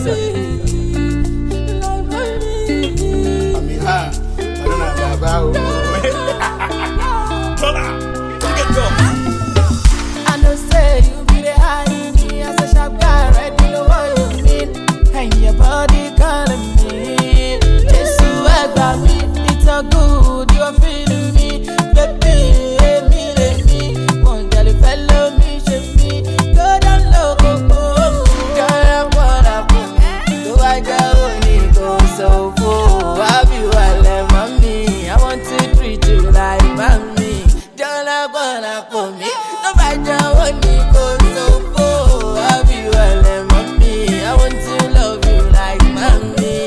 I know say you be the high in me as a sharp guy, right? You know what you mean? Hang your body calling me. Just you about me, it's all good. You are feeling me, baby. Me. One girl, if follow me, shape me. Go down low, girl, what up? Do I go when go so full? I be well, mommy. I want to treat you like mommy. Don't like what up for me. Nobody want me go so full. I be well, mommy. I want to love you like mommy.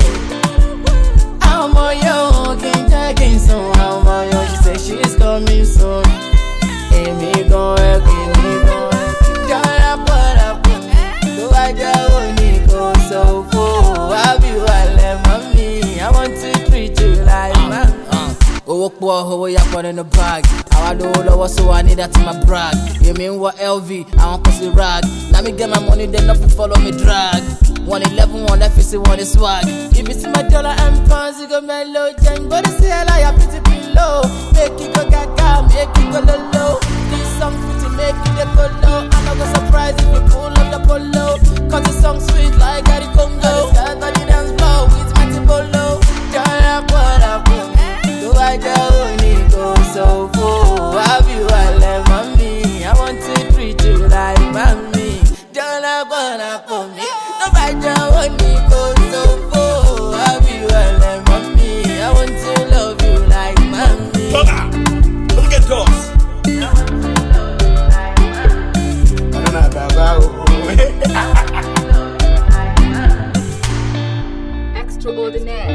I'm on your can't take it so. I'm on your. She said she's coming soon. Amy gon' work, don't like what up for me. Do I want me go so full? I be well, mommy. I want to treat you like mommy. Oh, oh, yeah, put in the bag. I do lower, so I need that in my brag. You mean what LV? I want pussy rag. Let me get my money, then nothing follow me drag. 111, 150, 1 is swag. If it's my dollar and pounds, you go mellow. Jang, but it's hell, I have pretty below. Make it go gaga, make it go low. This song pretty, make it go low. I'm not gonna surprise if you pull up the polo. Cause the song sweet like Gary Congo. Got the dance floor with Matty Bolo. Don't what up, do I go so full? I be well, mommy. I want to treat you like mommy. Don't like what up for me. Nobody want me go so full. I be well, mommy. I want to love you like mommy. Look at those. I want to love you like mommy. I don't know about Extraordinaire.